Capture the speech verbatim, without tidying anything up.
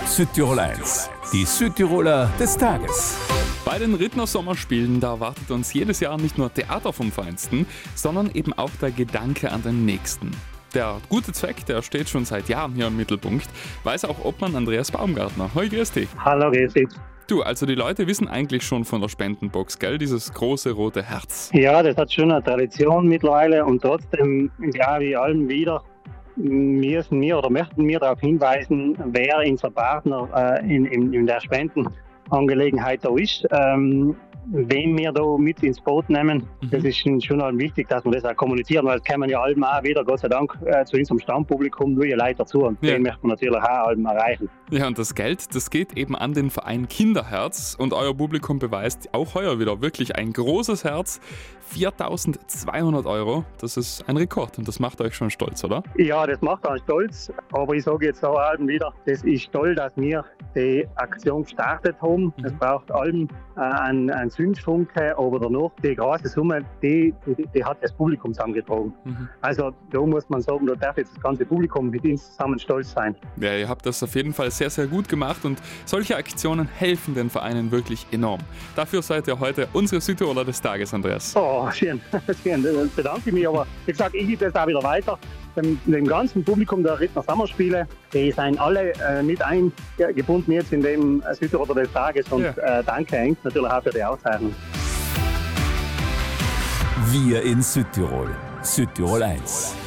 Südtirol eins, die Südtiroler des Tages. Bei den Rittner Sommerspielen, da erwartet uns jedes Jahr nicht nur Theater vom Feinsten, sondern eben auch der Gedanke an den Nächsten. Der gute Zweck, der steht schon seit Jahren hier im Mittelpunkt, weiß auch Obmann Andreas Baumgartner. Hoi, grüß dich. Hallo, grüß dich. Du, also die Leute wissen eigentlich schon von der Spendenbox, gell? Dieses große rote Herz. Ja, das hat schon eine Tradition mittlerweile und trotzdem, glaube ich, allen wieder, müssen wir oder möchten wir darauf hinweisen, wer unser Partner äh, in, in, in der Spendenangelegenheit da ist. Ähm, wen wir da mit ins Boot nehmen, mhm. das ist schon halt wichtig, dass wir das auch kommunizieren, weil es kommen ja allem auch wieder, Gott sei Dank, äh, zu unserem Stammpublikum neue Leute dazu und ja. den möchten wir natürlich auch allem erreichen. Ja, und das Geld, das geht eben an den Verein Kinderherz und euer Publikum beweist auch heuer wieder wirklich ein großes Herz. viertausendzweihundert Euro, das ist ein Rekord und das macht euch schon stolz, oder? Ja, das macht uns stolz, aber ich sage jetzt auch allem wieder, das ist toll, dass wir die Aktion gestartet haben. Es mhm. braucht allem äh, einen, einen Zündfunke, aber danach die große Summe, die, die, die hat das Publikum zusammengetragen. Mhm. Also da muss man sagen, da darf jetzt das ganze Publikum mit uns zusammen stolz sein. Ja, ihr habt das auf jeden Fall sehr, sehr gut gemacht und solche Aktionen helfen den Vereinen wirklich enorm. Dafür seid ihr heute unsere Südtiroler des Tages, Andreas. Oh, schön, schön, das bedanke ich mich, aber wie gesagt, ich gebe das auch wieder weiter. Dem, dem ganzen Publikum der Rittner Sommerspiele, die sind alle äh, mit eingebunden jetzt in dem Südtiroler des Tages und ja. äh, danke Henk natürlich auch für die Auszeichnung. Wir in Südtirol, Südtirol eins.